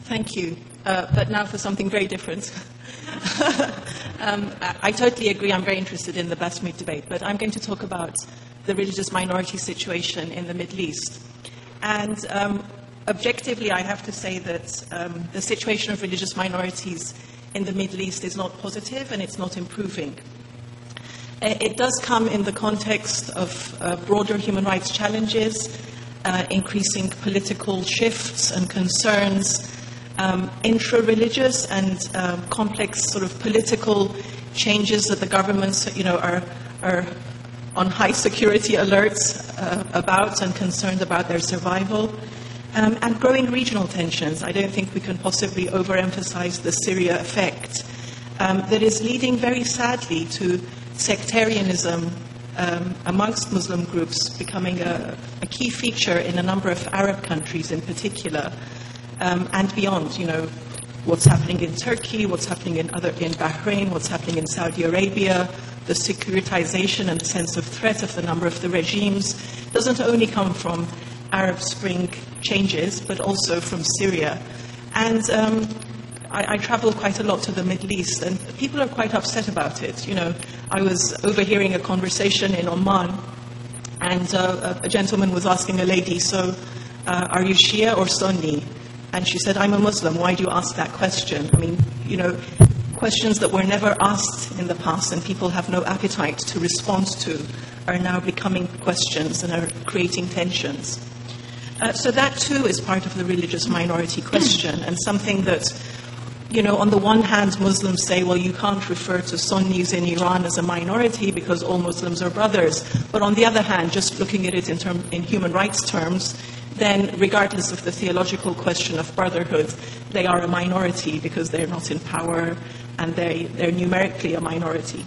Thank you. But now for something very different. I totally agree. I'm very interested in the Basmut debate, but I'm going to talk about the religious minority situation in the Middle East. And objectively, I have to say that the situation of religious minorities in the Middle East is not positive and it's not improving. It does come in the context of broader human rights challenges, increasing political shifts and concerns, intra-religious and complex sort of political changes that the governments, are on high security alerts about and concerned about their survival, and growing regional tensions. I don't think we can possibly overemphasize the Syria effect that is leading very sadly to sectarianism amongst Muslim groups becoming a key feature in a number of Arab countries in particular, and beyond. What's happening in Turkey, what's happening in Bahrain, what's happening in Saudi Arabia, the securitization and sense of threat of the number of the regimes doesn't only come from Arab Spring changes, but also from Syria. And I travel quite a lot to the Middle East, and people are quite upset about it. I was overhearing a conversation in Oman, and a gentleman was asking a lady, so are you Shia or Sunni? And she said, I'm a Muslim. Why do you ask that question? I mean, questions that were never asked in the past and people have no appetite to respond to are now becoming questions and are creating tensions. So that too is part of the religious minority question, and something that, on the one hand, Muslims say, well, you can't refer to Sunnis in Iran as a minority because all Muslims are brothers. But on the other hand, just looking at it in human rights terms, then regardless of the theological question of brotherhood, they are a minority because they're not in power and they're numerically a minority.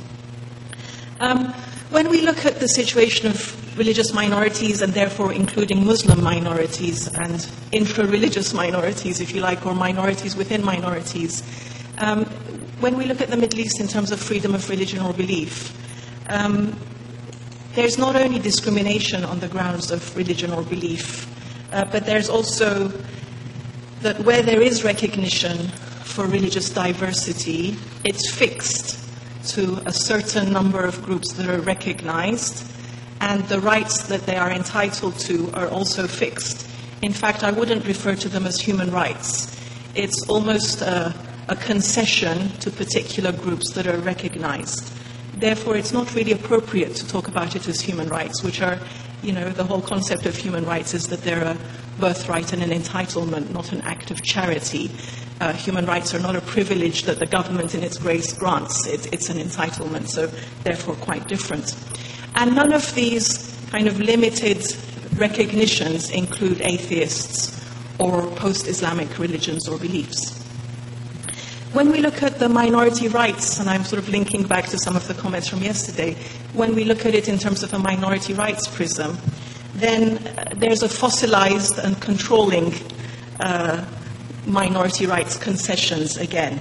When we look at the situation of religious minorities, and therefore including Muslim minorities and intra-religious minorities, if you like, or minorities within minorities, when we look at the Middle East in terms of freedom of religion or belief, there's not only discrimination on the grounds of religion or belief, but there's also that where there is recognition for religious diversity, it's fixed to a certain number of groups that are recognized, and the rights that they are entitled to are also fixed. In fact, I wouldn't refer to them as human rights. It's almost a concession to particular groups that are recognized. Therefore, it's not really appropriate to talk about it as human rights, which are, the whole concept of human rights is that they're a birthright and an entitlement, not an act of charity. Human rights are not a privilege that the government in its grace grants. It's an entitlement, so therefore quite different. And none of these kind of limited recognitions include atheists or post-Islamic religions or beliefs. When we look at the minority rights, and I'm sort of linking back to some of the comments from yesterday, when we look at it in terms of a minority rights prism, then there's a fossilized and controlling minority rights concessions again.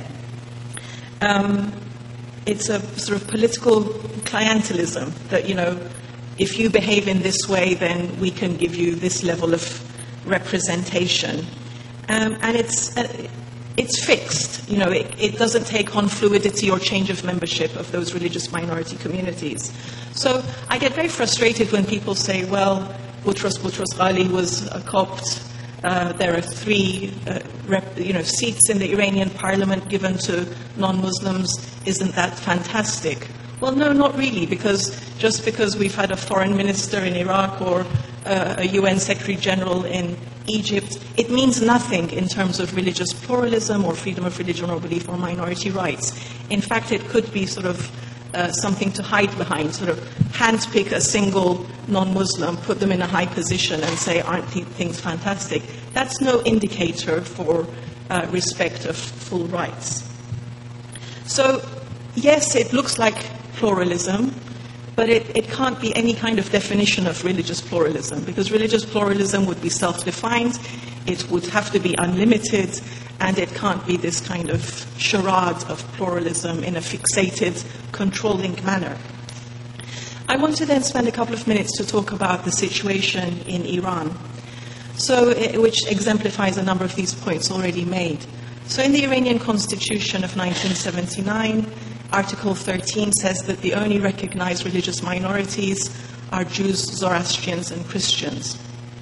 It's a sort of political clientelism that, if you behave in this way, then we can give you this level of representation. And it's fixed. It doesn't take on fluidity or change of membership of those religious minority communities. So I get very frustrated when people say, well, Boutros Ghali was a Copt. There are 3 seats in the Iranian parliament given to non-Muslims. Isn't that fantastic? Well, no, not really, because just because we've had a foreign minister in Iraq or a UN Secretary General in Egypt, it means nothing in terms of religious pluralism or freedom of religion or belief or minority rights. In fact, it could be sort of something to hide behind, sort of handpick a single non-Muslim, put them in a high position and say, aren't things fantastic? That's no indicator for respect of full rights. So, yes, it looks like pluralism, but it can't be any kind of definition of religious pluralism, because religious pluralism would be self-defined, it would have to be unlimited, and it can't be this kind of charade of pluralism in a fixated, controlling manner. I want to then spend a couple of minutes to talk about the situation in Iran. which exemplifies a number of these points already made. So in the Iranian Constitution of 1979, Article 13 says that the only recognized religious minorities are Jews, Zoroastrians, and Christians.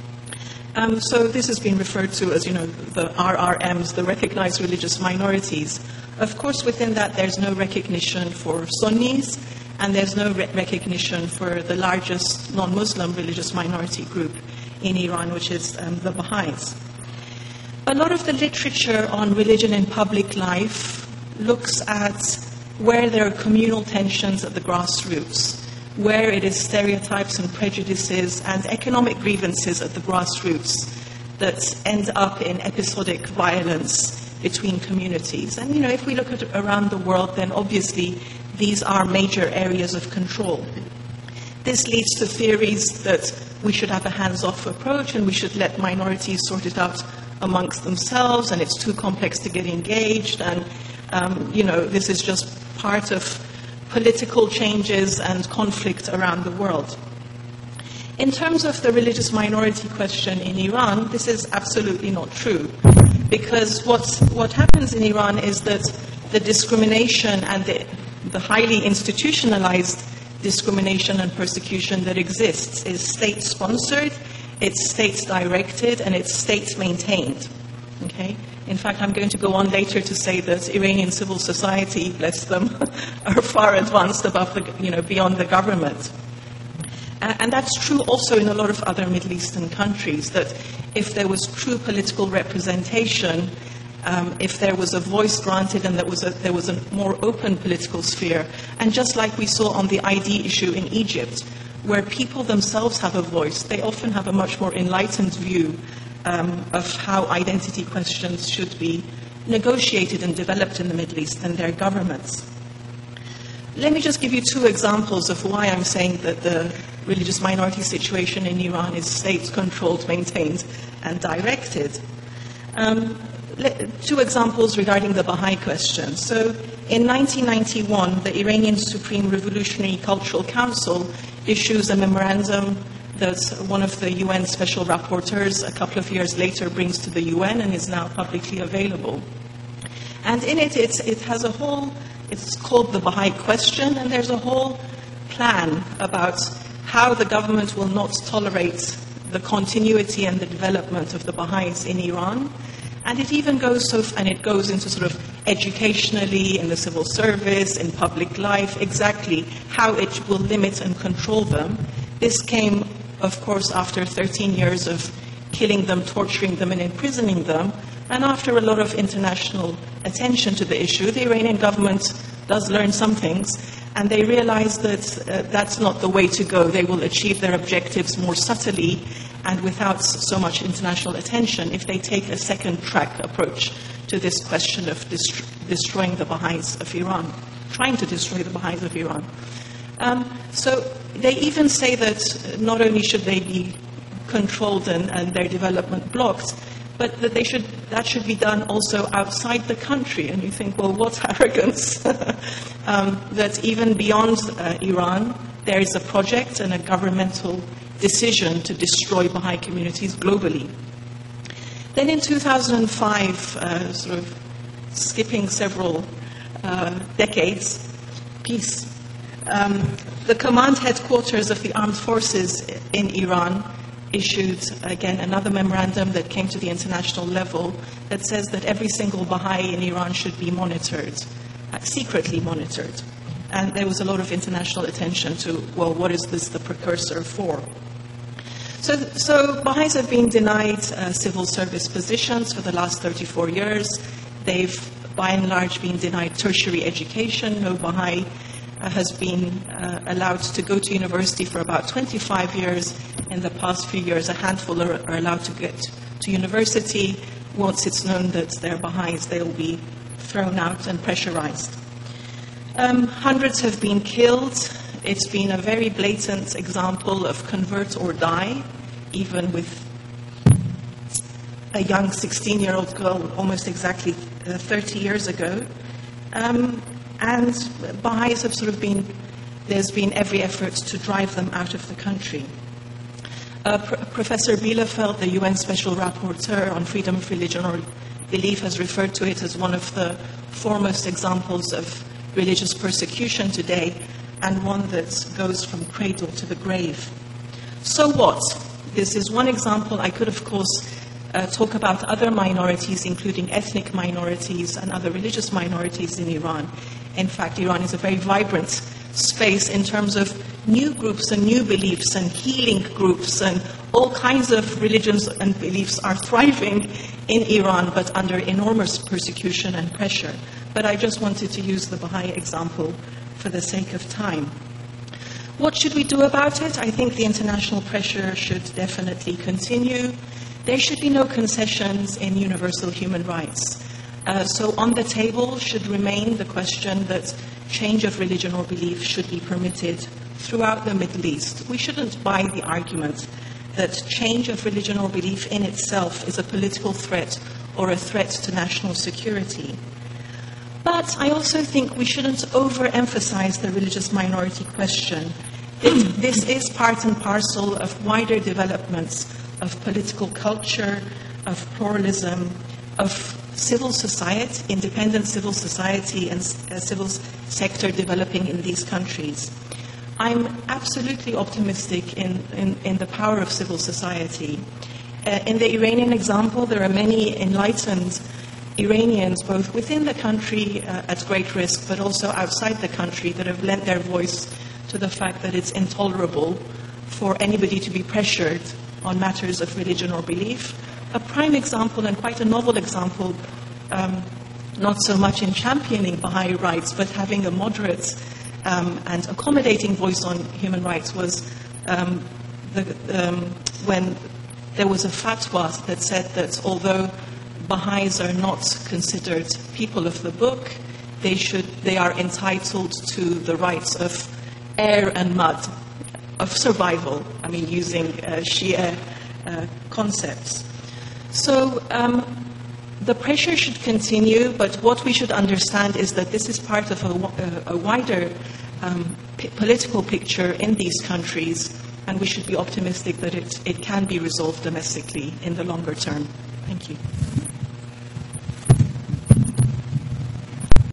So this has been referred to as, the RRMs, the recognized religious minorities. Of course, within that, there's no recognition for Sunnis, and there's no recognition for the largest non-Muslim religious minority group in Iran, which is the Baha'is. A lot of the literature on religion in public life looks at where there are communal tensions at the grassroots, where it is stereotypes and prejudices and economic grievances at the grassroots that end up in episodic violence between communities. And, if we look at around the world, then obviously these are major areas of control. This leads to theories that we should have a hands-off approach and we should let minorities sort it out amongst themselves, and it's too complex to get engaged, and, this is just part of political changes and conflict around the world. In terms of the religious minority question in Iran, this is absolutely not true, because what happens in Iran is that the discrimination and the highly institutionalized discrimination and persecution that exists is state-sponsored, it's state-directed, and it's state-maintained. Okay? In fact, I'm going to go on later to say that Iranian civil society, bless them, are far advanced above beyond the government. And that's true also in a lot of other Middle Eastern countries, that if there was true political representation, if there was a voice granted and there was a more open political sphere, and just like we saw on the ID issue in Egypt, where people themselves have a voice, they often have a much more enlightened view of how identity questions should be negotiated and developed in the Middle East than their governments. Let me just give you two examples of why I'm saying that the religious minority situation in Iran is state-controlled, maintained, and directed. Two examples regarding the Baha'i question. So, in 1991, the Iranian Supreme Revolutionary Cultural Council issues a memorandum that one of the UN special rapporteurs a couple of years later brings to the UN and is now publicly available. And in it has a whole, it's called the Baha'i question, and there's a whole plan about how the government will not tolerate the continuity and the development of the Baha'is in Iran. And it even goes into sort of educationally, in the civil service, in public life, exactly how it will limit and control them. This came, of course, after 13 years of killing them, torturing them, and imprisoning them. And after a lot of international attention to the issue, the Iranian government does learn some things, and they realize that that's not the way to go. They will achieve their objectives more subtly and without so much international attention if they take a second-track approach to this question of destroying the Baha'is of Iran, trying to destroy the Baha'is of Iran. So they even say that not only should they be controlled and their development blocked, but that that should be done also outside the country. And you think, well, what arrogance? That even beyond Iran, there is a project and a governmental decision to destroy Baha'i communities globally. Then in 2005, sort of skipping several decades, peace. The command headquarters of the armed forces in Iran issued, again, another memorandum that came to the international level that says that every single Baha'i in Iran should be monitored, secretly monitored. And there was a lot of international attention to, well, what is this the precursor for? So Baha'is have been denied civil service positions for the last 34 years. They've, by and large, been denied tertiary education. No Baha'i has been allowed to go to university for about 25 years. In the past few years, a handful are allowed to get to university. Once it's known that they're Baha'is, they'll be thrown out and pressurized. Hundreds have been killed. It's been a very blatant example of convert or die, even with a young 16-year-old girl almost exactly 30 years ago. And Baha'is have there's been every effort to drive them out of the country. Professor Bielefeld, the UN Special Rapporteur on freedom of religion or belief, has referred to it as one of the foremost examples of religious persecution today, and one that goes from cradle to the grave. So what? This is one example. I could, of course, talk about other minorities, including ethnic minorities and other religious minorities in Iran. In fact, Iran is a very vibrant space in terms of new groups and new beliefs and healing groups, and all kinds of religions and beliefs are thriving in Iran, but under enormous persecution and pressure. But I just wanted to use the Baha'i example for the sake of time. What should we do about it? I think the international pressure should definitely continue. There should be no concessions in universal human rights. So on the table should remain the question that change of religion or belief should be permitted throughout the Middle East. We shouldn't buy the argument that change of religion or belief in itself is a political threat or a threat to national security. But I also think we shouldn't overemphasize the religious minority question. This is part and parcel of wider developments of political culture, of pluralism, of civil society, independent civil society and civil sector developing in these countries. I'm absolutely optimistic in the power of civil society. In the Iranian example, there are many enlightened Iranians, both within the country at great risk, but also outside the country, that have lent their voice to the fact that it's intolerable for anybody to be pressured on matters of religion or belief. A prime example, and quite a novel example, not so much in championing Baha'i rights, but having a moderate and accommodating voice on human rights, was when there was a fatwa that said that although Baha'is are not considered people of the book, they are entitled to the rights of air and mud, of survival, using Shia concepts. So the pressure should continue, but what we should understand is that this is part of a wider political picture in these countries, and we should be optimistic that it can be resolved domestically in the longer term. Thank you.